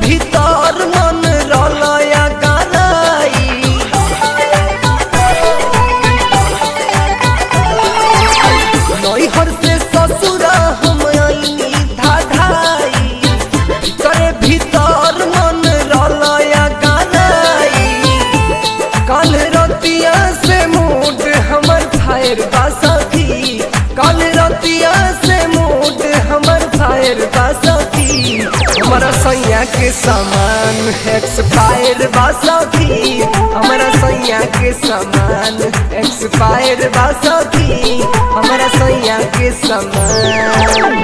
भीतर मन रलया गराई नैहर से ससुरा हम आईनी धाधाई करे भीतर मन रलया गराई कल रतिया से मूड हमर फायर बासखी कल रतिया से मूड हमर फायर बासखी हमारा सैया के सामान एक्सपायर बासखी हमारा सैया के सामान एक्सपायर बासखी हमारा सैया के सामान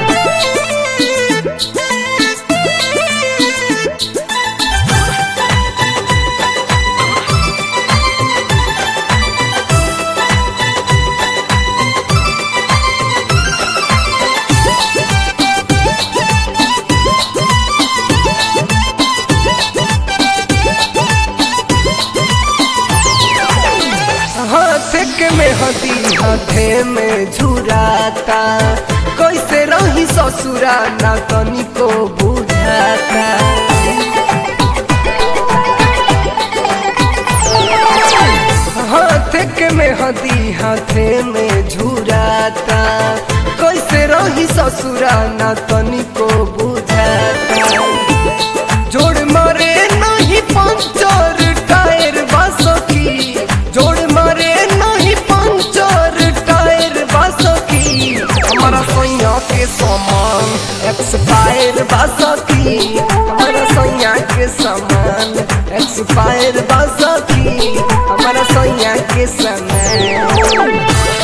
में हदी हाथे में झुराता कैसे रही ससुरा ना तनिको बुझाता हाथ के में हदी हाथे में झुराता कैसे रही ससुरा ना तनिको बुझाता जोड़ मारे नहीं पंचर टायर बासखी जोड़ मारे नहीं पंचर टायर बासखी हमारा सैया के सामान एक्सपायर बासखी हमारा सैया के सामान एक्सपायर बासखी हमारा सैया के सामान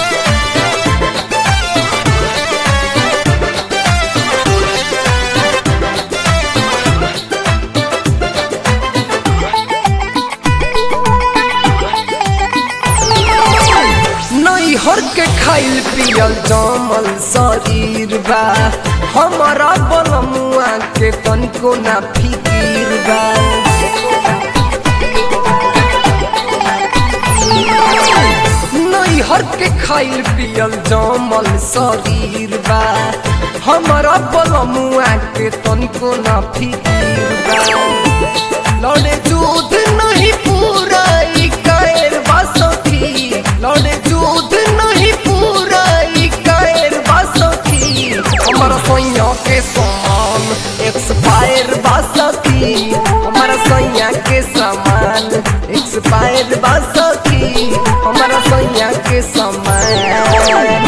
नैहर के खाइल पियल जमल शरीर बा हमारा बलमुआ के तनिको ना फिकीर बा नैहर के खाइल पियल जमल शरीर बा हमारा बलमुआ के तनिको ना फिकीर बा लड़े दूध नहीं पूरा कायर बासखी लड़े दूध नहीं पूरा कायर बासखी हमारा सैया के सामान एक्सपायर बासखी हमारा सैया के सामान एक्सपायर बासखी हमारा सैया के सामान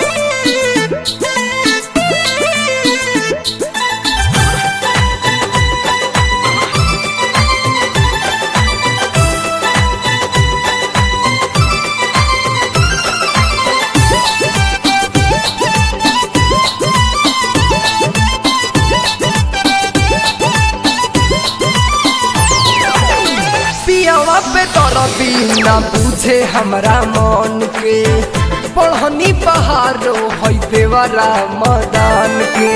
पियावा पे तरबी ना बुझे हमरा मन के पढ़नी पहाड़ो है देवरा मदान के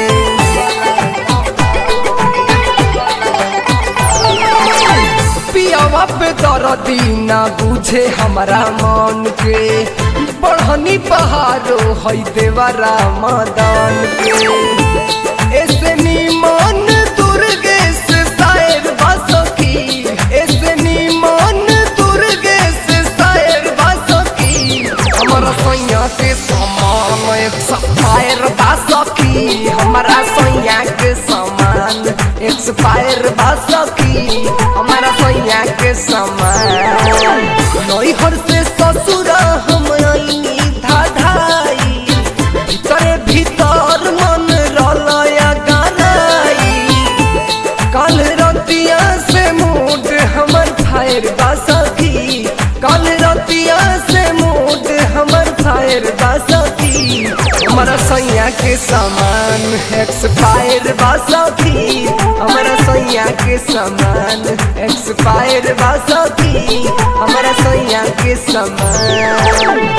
पियावा पे तरबी ना बुझे हमरा मन के पढ़नी पहाड़ो है देवरा मदान के ऐसे निमन दुर्गेश शायर बासखी ऐसे निमन दुर्गेश शायर बासखी हमारा सैया के सामान एक्सपायर बासखी हमारा सैया के सामान एक्सपायर बासखी हमारा सैया के सामान नैहर से ससुरा हम आईनी धाधाई करे भीतर मन रलया गराई कल रतिया से मूड हमर फायर बासखी कल रतिया से मूड हमर फायर बासखी हमारा सैया के सामान एक्सपायर बासखी हमारा सैया के सामान एक्सपायर बासखी हमारा सैया के सामान